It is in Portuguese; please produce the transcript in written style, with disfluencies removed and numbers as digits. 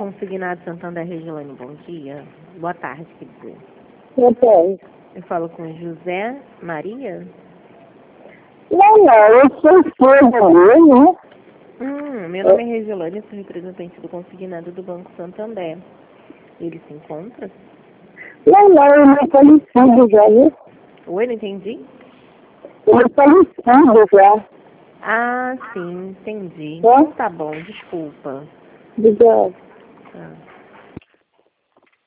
Consignado Santander Regiolane, bom dia. Boa tarde, quer dizer. Boa tarde. Eu falo com José Maria? Não, eu sou esposa mesmo, né? Meu nome é Regiolane, eu sou representante do consignado do Banco Santander. Ele se encontra? Não, ele é falecido já, né? Oi, não entendi? Ele é falecido já. Ah, sim, entendi. É? Então tá bom, desculpa. Obrigada. Tá.